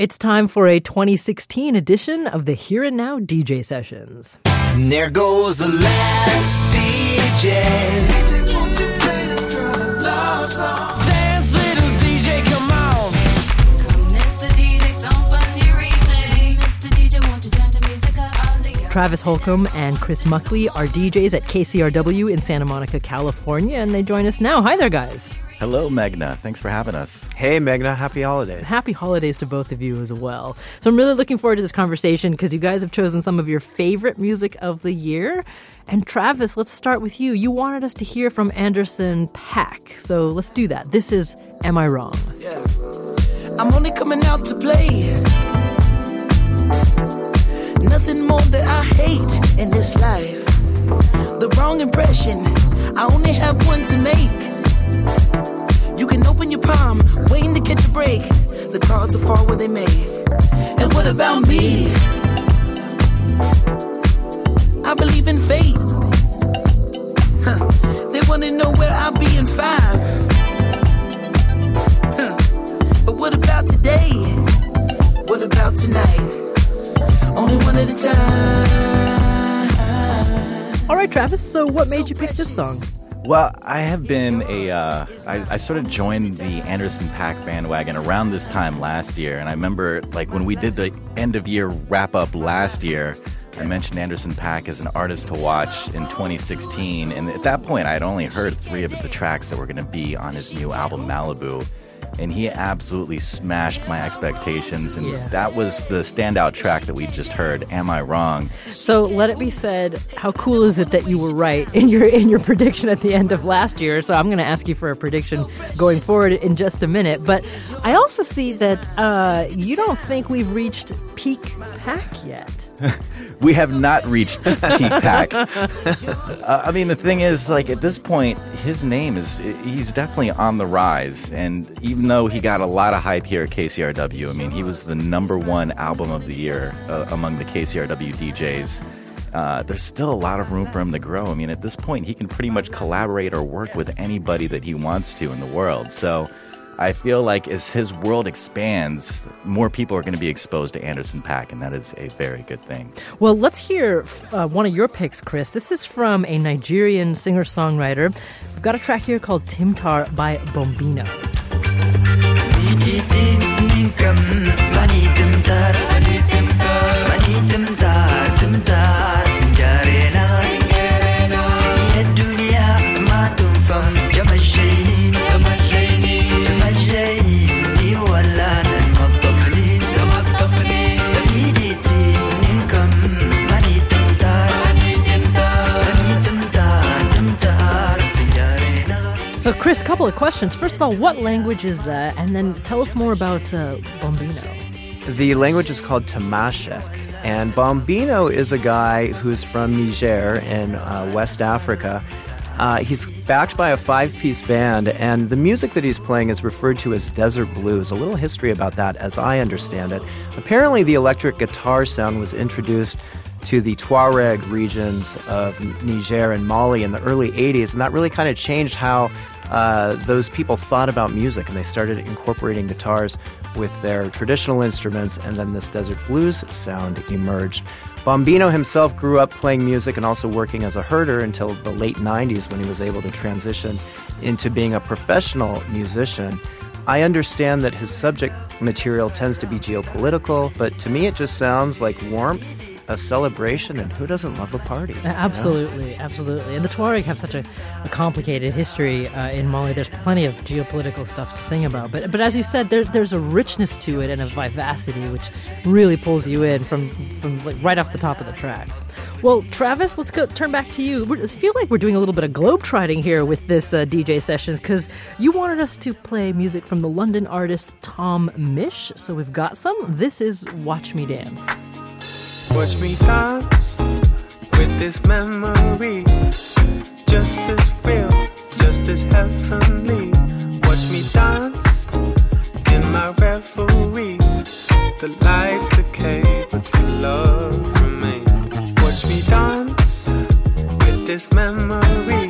It's time for a 2016 edition of the Here and Now DJ Sessions. There goes the last DJ. Won't you play this girl a love song? Dance, little DJ, come on. Mr. DJ, somebody replay. Mr. DJ, won't you turn the music up on the Travis Holcomb and Chris Muckley are DJs at KCRW in Santa Monica, California, and they join us now. Hi there, guys. Hello, Meghna. Thanks for having us. Hey, Meghna. Happy holidays. Happy holidays to both of you as well. So I'm really looking forward to this conversation because you guys have chosen some of your favorite music of the year. And Travis, let's start with you. You wanted us to hear from Anderson .Paak. So let's do that. This is Am I Wrong? Yeah. I'm only coming out to play. Nothing more that I hate in this life. The wrong impression, I only have one to make. You can open your palm, waiting to catch a break. The cards will fall where they may. And what about me? I believe in fate. They want to know where I'll be in 5. But what about today? What about tonight? Only one at a time. All right, Travis, so what made you pick this song? Well, I have been I sort of joined the Anderson .Paak bandwagon around this time last year. And I remember, like, when we did the end-of-year wrap-up last year, I mentioned Anderson .Paak as an artist to watch in 2016. And at that point, I had only heard 3 of the tracks that were going to be on his new album, Malibu. And he absolutely smashed my expectations. And that was the standout track that we just heard, Am I Wrong? So let it be said, how cool is it that you were right in your prediction at the end of last year? So I'm going to ask you for a prediction going forward in just a minute. But I also see that you don't think we've reached peak Paak yet. We have not reached peak Paak. I mean, the thing is, like, at this point, his name he's definitely on the rise. And even though he got a lot of hype here at KCRW, I mean, he was the #1 album of the year among the KCRW DJs. There's still a lot of room for him to grow. I mean, at this point, he can pretty much collaborate or work with anybody that he wants to in the world. So I feel like as his world expands, more people are going to be exposed to Anderson .Paak, and that is a very good thing. Well, let's hear one of your picks, Chris. This is from a Nigerian singer-songwriter. We've got a track here called Timtar by Bombino. So, Chris, a couple of questions. First of all, what language is that? And then tell us more about Bombino. The language is called Tamashek. And Bombino is a guy who's from Niger in West Africa. He's backed by a 5-piece band, and the music that he's playing is referred to as desert blues. A little history about that, as I understand it. Apparently, the electric guitar sound was introduced to the Tuareg regions of Niger and Mali in the early 80s, and that really kind of changed how those people thought about music, and they started incorporating guitars with their traditional instruments, and then this desert blues sound emerged. Bombino himself grew up playing music and also working as a herder until the late 90s when he was able to transition into being a professional musician. I understand that his subject material tends to be geopolitical, but to me it just sounds like warmth, a celebration, and who doesn't love a party? Absolutely, absolutely. And the Tuareg have such a complicated history in Mali. There's plenty of geopolitical stuff to sing about. But as you said, there's a richness to it and a vivacity which really pulls you in from like right off the top of the track. Well, Travis, let's turn back to you. I feel like we're doing a little bit of globetrotting here with this DJ sessions because you wanted us to play music from the London artist Tom Misch. So we've got some. This is Watch Me Dance. Watch me dance with this memory, just as real, just as heavenly. Watch me dance in my reverie. The lights decay, but the love remains. Watch me dance with this memory,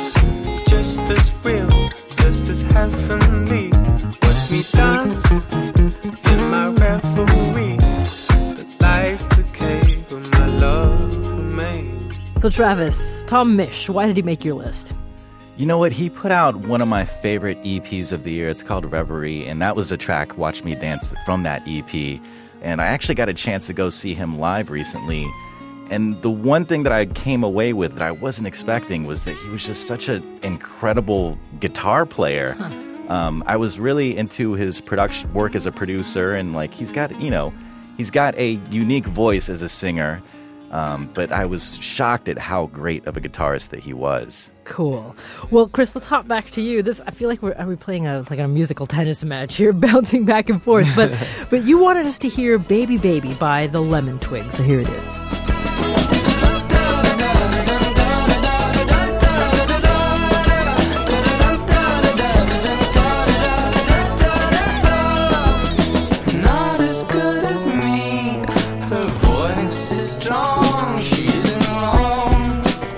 just as real, just as heavenly. Watch me dance in my reverie. revelry. The lights decay, but my love remains. So Travis, Tom Misch, why did he make your list? You know what? He put out one of my favorite EPs of the year. It's called Reverie, and that was the track Watch Me Dance from that EP. And I actually got a chance to go see him live recently. And the one thing that I came away with that I wasn't expecting was that he was just such an incredible guitar player. I was really into his production work as a producer, and like he's got a unique voice as a singer. But I was shocked at how great of a guitarist that he was. Cool. Well, Chris, let's hop back to you. I feel like are we playing a musical tennis match here, bouncing back and forth. But you wanted us to hear "Baby Baby" by the Lemon Twigs, so here it is. Not as good as me. Her voice is strong. She's in wrong.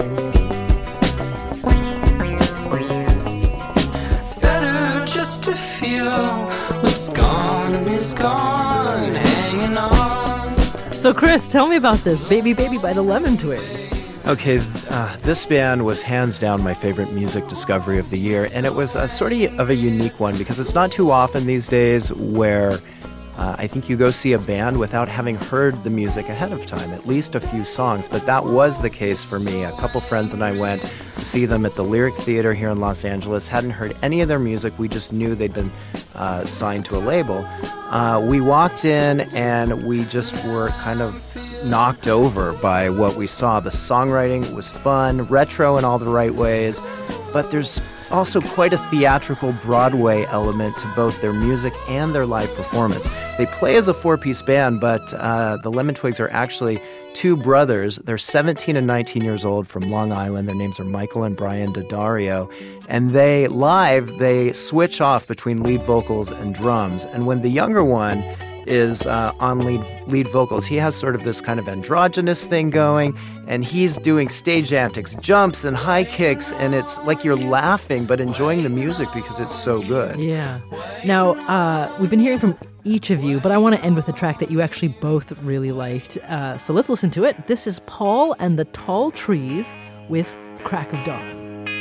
Better just to feel what's gone is gone. Hanging on. So, Chris, tell me about this "Baby Baby" by the Lemon Twigs. Okay, this band was hands down my favorite music discovery of the year, and it was a sort of a unique one because it's not too often these days where I think you go see a band without having heard the music ahead of time, at least a few songs, but that was the case for me. A couple friends and I went to see them at the Lyric Theater here in Los Angeles, hadn't heard any of their music, we just knew they'd been signed to a label. We walked in and we just were kind of knocked over by what we saw. The songwriting was fun, retro in all the right ways, but there's also quite a theatrical Broadway element to both their music and their live performance. They play as a four-piece band, but the Lemon Twigs are actually two brothers. They're 17 and 19 years old from Long Island. Their names are Michael and Brian Daddario. And they switch off between lead vocals and drums. And when the younger one is on lead vocals, he has sort of this kind of androgynous thing going, and he's doing stage antics, jumps and high kicks, and it's like you're laughing but enjoying the music because it's so good. Yeah. Now, we've been hearing from each of you, but I want to end with a track that you actually both really liked. So let's listen to it. This is Paul and the Tall Trees with Crack of Dawn.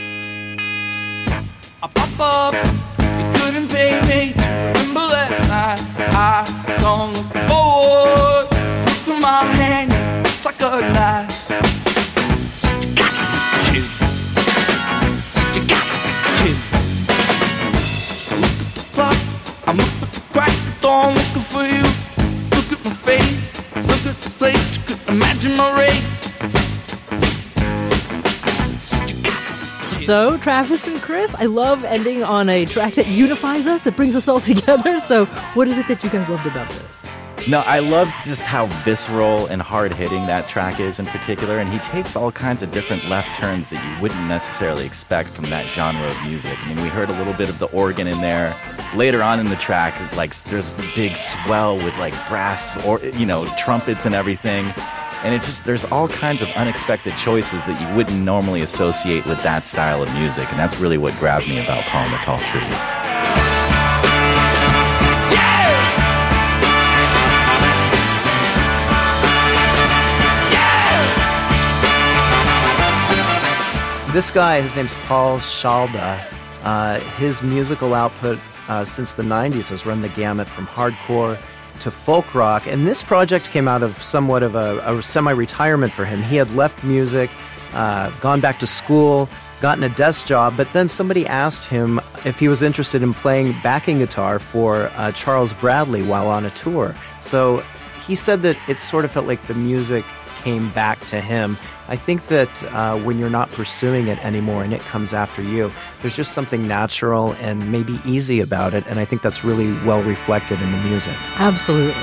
I pop up, you couldn't pay me to remember that night. I don't look forward to my hand, it's like a knife. Said you got to be killed. Said you got to be killed. Look at the clock, I'm up at the crack of dawn looking for you. Look at my face, look at the place, you could imagine my rate. So, Travis and Chris, I love ending on a track that unifies us, that brings us all together. So, what is it that you guys loved about this? No, I love just how visceral and hard-hitting that track is in particular, and he takes all kinds of different left turns that you wouldn't necessarily expect from that genre of music. I mean, we heard a little bit of the organ in there. Later on in the track, like, there's a big swell with, like, brass or, trumpets and everything. And there's all kinds of unexpected choices that you wouldn't normally associate with that style of music. And that's really what grabbed me about Paul and the Tall Trees. This guy, his name's Paul Shalda. His musical output since the 90s has run the gamut from hardcore to folk rock, and this project came out of somewhat of a semi-retirement for him. He had left music, gone back to school, gotten a desk job, but then somebody asked him if he was interested in playing backing guitar for Charles Bradley while on a tour. So he said that it sort of felt like the music came back to him. I think that when you're not pursuing it anymore and it comes after you, there's just something natural and maybe easy about it, and I think that's really well reflected in the music. Absolutely.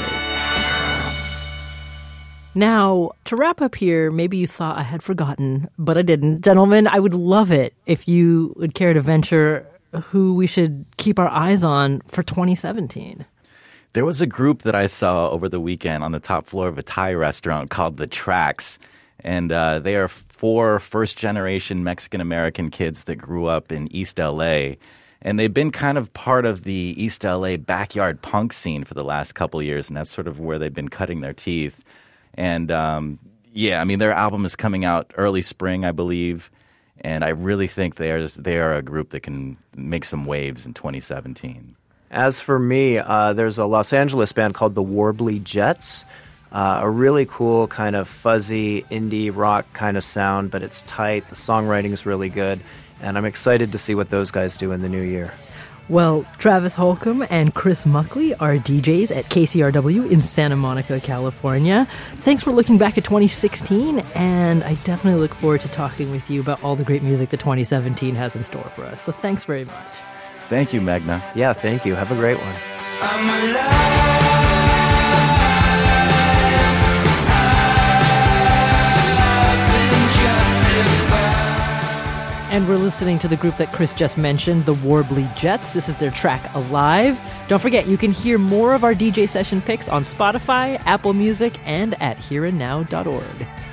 Now, to wrap up here, maybe you thought I had forgotten, but I didn't. Gentlemen, I would love it if you would care to venture who we should keep our eyes on for 2017. There was a group that I saw over the weekend on the top floor of a Thai restaurant called The Tracks. And they are 4 first-generation Mexican-American kids that grew up in East L.A., And they've been kind of part of the East LA backyard punk scene for the last couple of years, and that's sort of where they've been cutting their teeth. And yeah, I mean, their album is coming out early spring, I believe, and I really think they are a group that can make some waves in 2017. As for me, there's a Los Angeles band called the Warbly Jets. A really cool kind of fuzzy indie rock kind of sound, but it's tight. The songwriting is really good, and I'm excited to see what those guys do in the new year. Well, Travis Holcomb and Chris Muckley are DJs at KCRW in Santa Monica, California. Thanks for looking back at 2016, and I definitely look forward to talking with you about all the great music that 2017 has in store for us. So thanks very much. Thank you, Magna. Yeah, thank you. Have a great one. I'm alive. And we're listening to the group that Chris just mentioned, the Warbly Jets. This is their track Alive. Don't forget, you can hear more of our DJ session picks on Spotify, Apple Music, and at hereandnow.org.